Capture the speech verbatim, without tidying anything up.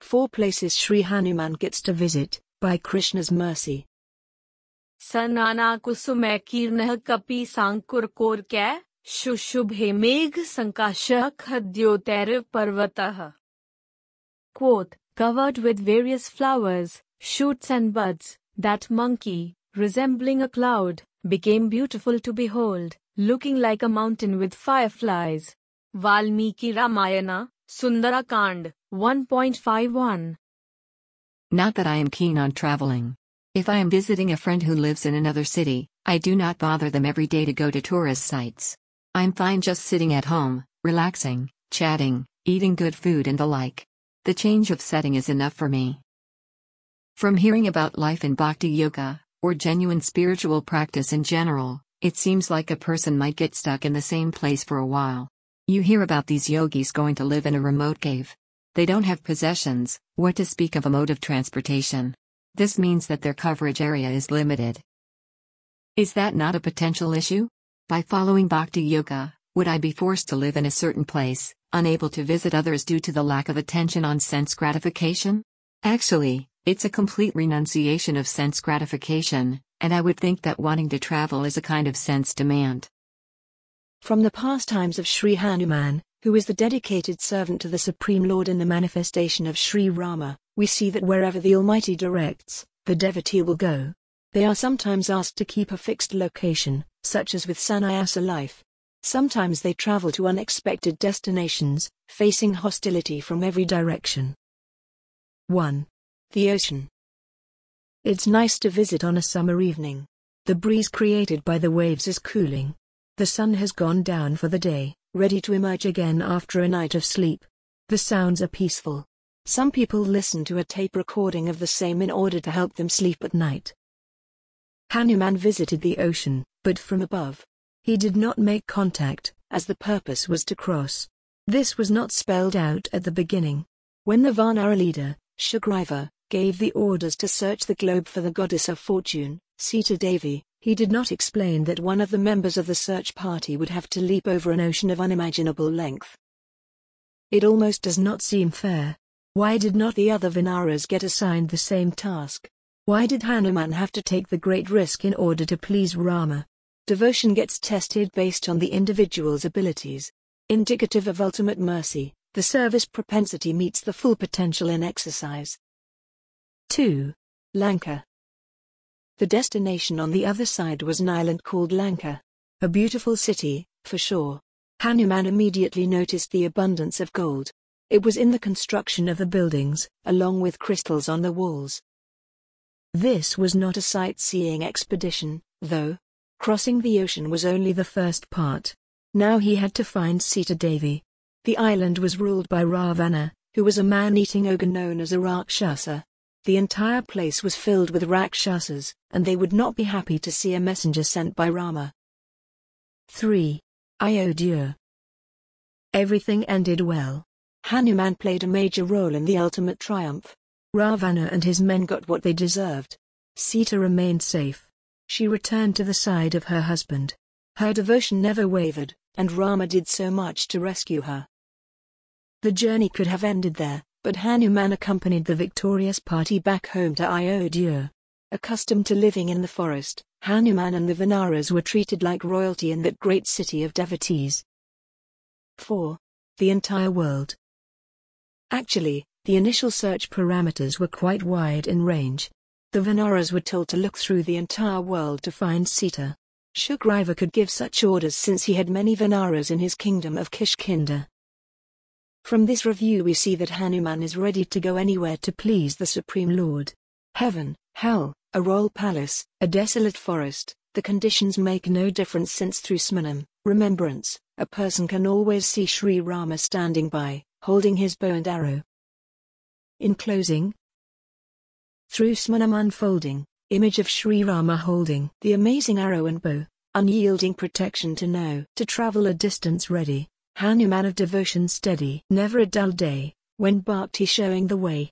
Four places Sri Hanuman gets to visit, by Krishna's mercy. Sanana kusumekirnah kapi sankur korke, shushubhe megh sankashah khadyoter parvatah. Quote, covered with various flowers, shoots and buds, that monkey, resembling a cloud, became beautiful to behold, looking like a mountain with fireflies. Valmiki Ramayana, Sundarakand, one point five one. Not that I am keen on traveling. If I am visiting a friend who lives in another city, I do not bother them every day to go to tourist sites. I'm fine just sitting at home, relaxing, chatting, eating good food and the like. The change of setting is enough for me. From hearing about life in Bhakti Yoga, or genuine spiritual practice in general, it seems like a person might get stuck in the same place for a while. You hear about these yogis going to live in a remote cave. They don't have possessions, what to speak of a mode of transportation. This means that their coverage area is limited. Is that not a potential issue? By following Bhakti Yoga, would I be forced to live in a certain place, unable to visit others due to the lack of attention on sense gratification? Actually, it's a complete renunciation of sense gratification, and I would think that wanting to travel is a kind of sense demand. From the pastimes of Sri Hanuman, who is the dedicated servant to the Supreme Lord and the manifestation of Sri Rama, we see that wherever the Almighty directs, the devotee will go. They are sometimes asked to keep a fixed location, such as with sannyasa life. Sometimes they travel to unexpected destinations, facing hostility from every direction. one. The ocean. It's nice to visit on a summer evening. The breeze created by the waves is cooling. The sun has gone down for the day, ready to emerge again after a night of sleep. The sounds are peaceful. Some people listen to a tape recording of the same in order to help them sleep at night. Hanuman visited the ocean, but from above. He did not make contact, as the purpose was to cross. This was not spelled out at the beginning. When the Vanara leader, Sugriva, gave the orders to search the globe for the goddess of fortune, Sita Devi, he did not explain that one of the members of the search party would have to leap over an ocean of unimaginable length. It almost does not seem fair. Why did not the other Vanaras get assigned the same task? Why did Hanuman have to take the great risk in order to please Rama? Devotion gets tested based on the individual's abilities. Indicative of ultimate mercy, the service propensity meets the full potential in exercise. two. Lanka. The destination on the other side was an island called Lanka. A beautiful city, for sure. Hanuman immediately noticed the abundance of gold. It was in the construction of the buildings, along with crystals on the walls. This was not a sightseeing expedition, though. Crossing the ocean was only the first part. Now he had to find Sita Devi. The island was ruled by Ravana, who was a man-eating ogre known as a Rakshasa. The entire place was filled with Rakshasas, and they would not be happy to see a messenger sent by Rama. three. Ayodhya. Everything ended well. Hanuman played a major role in the ultimate triumph. Ravana and his men got what they deserved. Sita remained safe. She returned to the side of her husband. Her devotion never wavered, and Rama did so much to rescue her. The journey could have ended there, but Hanuman accompanied the victorious party back home to Ayodhya. Accustomed to living in the forest, Hanuman and the Vanaras were treated like royalty in that great city of devotees. four. The entire world. Actually, the initial search parameters were quite wide in range. The Vanaras were told to look through the entire world to find Sita. Sugriva could give such orders since he had many Vanaras in his kingdom of Kishkinda. From this review we see that Hanuman is ready to go anywhere to please the Supreme Lord. Heaven, hell, a royal palace, a desolate forest, the conditions make no difference since through smanam, remembrance, a person can always see Sri Rama standing by, holding his bow and arrow. In closing, through smanam unfolding, image of Sri Rama holding the amazing arrow and bow, unyielding protection to know, to travel a distance ready, Hanuman of devotion steady, never a dull day, when bhakti showing the way.